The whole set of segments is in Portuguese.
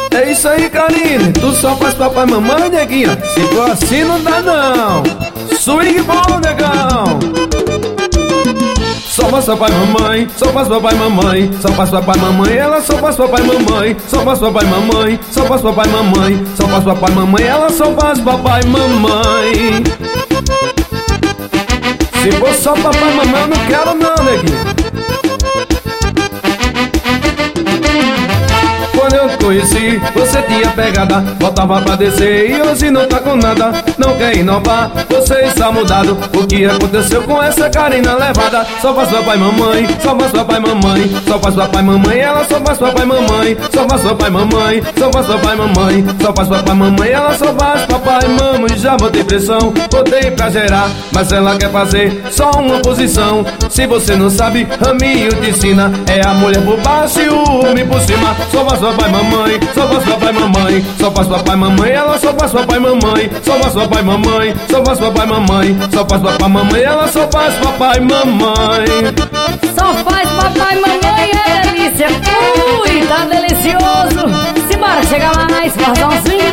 É isso aí, Karine, tu só faz papai e mamãe, neguinha. Se for assim não dá não. Swing bom, negão. Só faz papai e mamãe, só faz papai e mamãe, só faz papai e mamãe, ela só faz papai e mamãe, só faz papai e mamãe, só faz papai e mamãe, só faz papai e mamãe, ela só faz papai e mamãe. Se for só papai e mamãe, eu não quero não, neguinho. Quando eu te conheci, você tinha pegada, botava pra descer e hoje não tá com nada. Não quer inovar, você está mudado. O que aconteceu com essa Karina levada? Só faz papai e mamãe, só faz papai e mamãe, só faz papai e mamãe, ela só faz papai e mamãe, só faz papai e mamãe, só faz papai e mamãe, só faz papai e mamãe, ela só faz papai e mamãe. Já botei pressão, botei pra gerar, mas ela quer fazer só uma posição. Se você não sabe, Raminho te ensina. É a mulher por baixo e o homem por cima. Só faz papai e mamãe, só faz papai e mamãe, só faz papai e mamãe, ela só faz papai e mamãe, só faz papai e mamãe, só faz papai e mamãe, só faz papai e mamãe, ela só faz papai e mamãe. Só faz papai e mamãe, é delícia. Ui, tá delicioso. Simbora, chega lá na explosãozinho.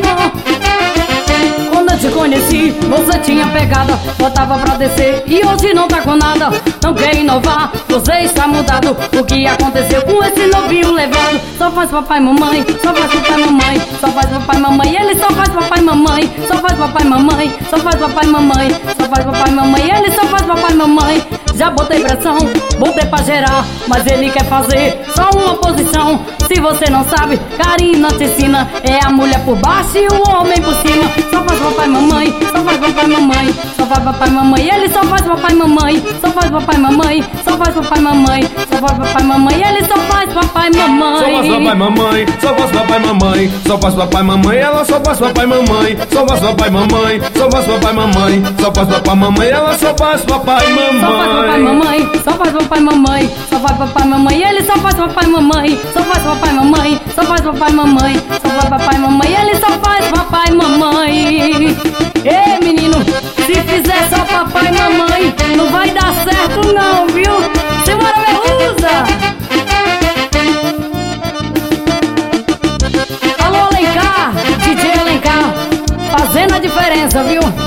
Quando eu te conheci, você tinha pegada, botava pra descer e hoje não tá com nada. Não quer inovar, você está mudado. O que aconteceu com esse novinho levado? Só faz papai e mamãe, só faz papai e mamãe, só faz papai e mamãe, ele só faz papai e mamãe, só faz papai e mamãe, só faz papai e mamãe, só faz papai e mamãe, ele só faz papai e mamãe. Já botei pressão, botei pra gerar, mas ele quer fazer só uma posição. Se você não sabe, Karina te ensina. É a mulher por baixo e o homem por cima. Só faz papai e mamãe, só faz papai e mamãe, só faz papai e mamãe, ele só faz papai e mamãe, só faz papai e mamãe, só faz papai e mamãe, só faz papai e mamãe, ele só faz papai e mamãe. Só faz papai e mamãe, só faz papai e mamãe, só faz papai e mamãe, ela só faz papai e mamãe, só faz papai e mamãe, só faz papai e mamãe, só faz papai e mamãe, ela só faz papai e mamãe. Só faz papai e mamãe, só faz papai e mamãe, ele só faz papai e mamãe, só faz papai e mamãe, só faz papai e mamãe, só faz papai e mamãe, ele só faz papai e mamãe. Ei, menino, se fizer só papai e mamãe, não vai dar certo não, viu? Simbora, Melusa! Alô, Alencar, DJ Alencar, fazendo a diferença, viu?